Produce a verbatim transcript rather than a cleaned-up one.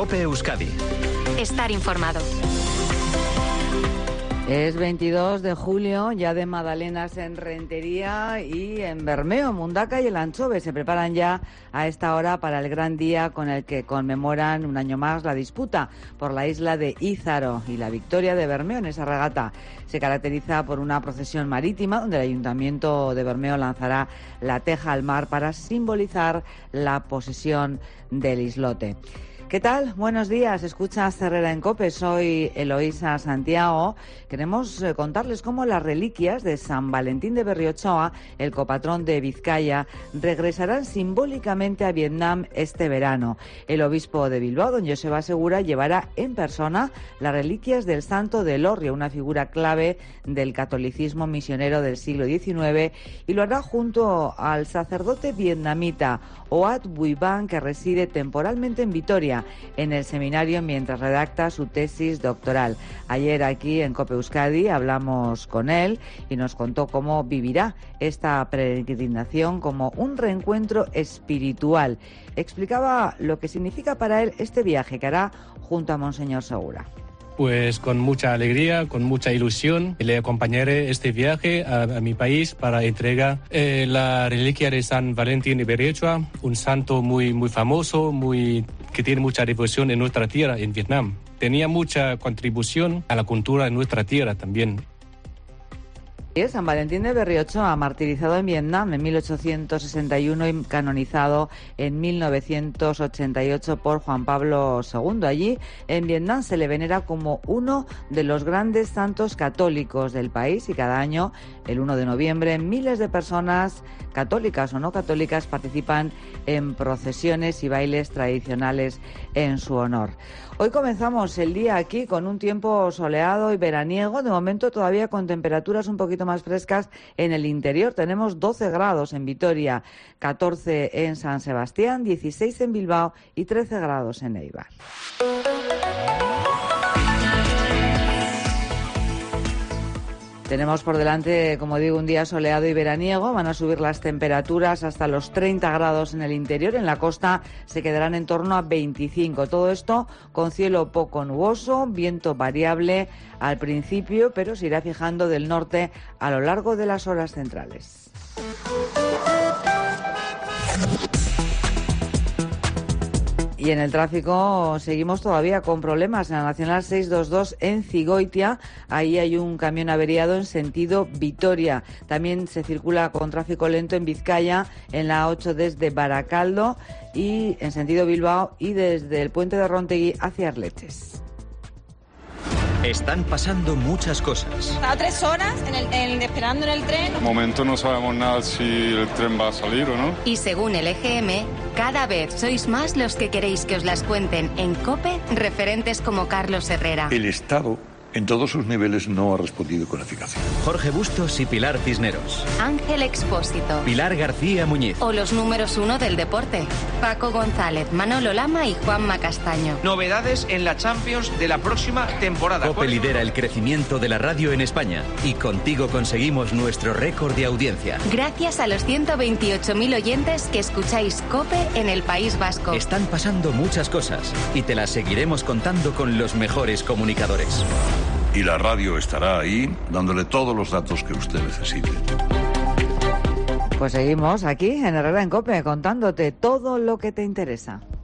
COPE Euskadi. Estar informado. Es veintidós de julio, ya de magdalenas en Rentería y en Bermeo, Mundaca y el Anchove se preparan ya a esta hora para el gran día con el que conmemoran un año más la disputa por la isla de Ízaro y la victoria de Bermeo en esa regata. Se caracteriza por una procesión marítima donde el Ayuntamiento de Bermeo lanzará la teja al mar para simbolizar la posesión del islote. ¿Qué tal? Buenos días. Escuchas Herrera en COPE. Soy Eloísa Santiago. Queremos eh, contarles cómo las reliquias de San Valentín de Berriochoa, el copatrón de Vizcaya, regresarán simbólicamente a Vietnam este verano. El obispo de Bilbao, don Joseba Segura, llevará en persona las reliquias del Santo de Elorrio, una figura clave del catolicismo misionero del siglo diecinueve, y lo hará junto al sacerdote vietnamita Oat Bui Ban, que reside temporalmente en Vitoria, en el seminario, mientras redacta su tesis doctoral. Ayer aquí en COPE Euskadi hablamos con él y nos contó cómo vivirá esta peregrinación como un reencuentro espiritual. Explicaba lo que significa para él este viaje que hará junto a Monseñor Segura. Pues con mucha alegría, con mucha ilusión, le acompañaré este viaje a, a mi país para entregar eh, la reliquia de San Valentín de Berriochoa, un santo muy, muy famoso, muy, que tiene mucha devoción en nuestra tierra, en Vietnam. Tenía mucha contribución a la cultura de nuestra tierra también. San Valentín de Berriochoa, martirizado en Vietnam en mil ochocientos sesenta y uno y canonizado en mil novecientos ochenta y ocho por Juan Pablo segundo. Allí, en Vietnam, se le venera como uno de los grandes santos católicos del país y cada año, el uno de noviembre, miles de personas, católicas o no católicas, participan en procesiones y bailes tradicionales en su honor. Hoy comenzamos el día aquí con un tiempo soleado y veraniego, de momento todavía con temperaturas un poquito más frescas en el interior. Tenemos doce grados en Vitoria, catorce en San Sebastián, dieciséis en Bilbao y trece grados en Eibar. Tenemos por delante, como digo, un día soleado y veraniego. Van a subir las temperaturas hasta los treinta grados en el interior. En la costa se quedarán en torno a veinticinco. Todo esto con cielo poco nuboso, viento variable al principio, pero se irá fijando del norte a lo largo de las horas centrales. Y en el tráfico seguimos todavía con problemas en la Nacional seiscientos veintidós en Cigoitia. Ahí hay un camión averiado en sentido Vitoria. También se circula con tráfico lento en Vizcaya, en la A ocho desde Baracaldo y en sentido Bilbao y desde el puente de Rontegui hacia Arleches. Están pasando muchas cosas. Estaba tres horas en el, en, esperando en el tren. De momento no sabemos nada si el tren va a salir o no. Y según el E G M, cada vez sois más los que queréis que os las cuenten en COPE referentes como Carlos Herrera. El Estado, en todos sus niveles, no ha respondido con eficacia. Jorge Bustos y Pilar Cisneros. Ángel Expósito. Pilar García Muñiz. O los números uno del deporte. Paco González, Manolo Lama y Juanma Castaño. Novedades en la Champions de la próxima temporada. COPE lidera el crecimiento de la radio en España y contigo conseguimos nuestro récord de audiencia. Gracias a los ciento veintiocho mil oyentes que escucháis COPE en el País Vasco. Están pasando muchas cosas y te las seguiremos contando con los mejores comunicadores. Y la radio estará ahí dándole todos los datos que usted necesite. Pues seguimos aquí en Herrera en COPE contándote todo lo que te interesa.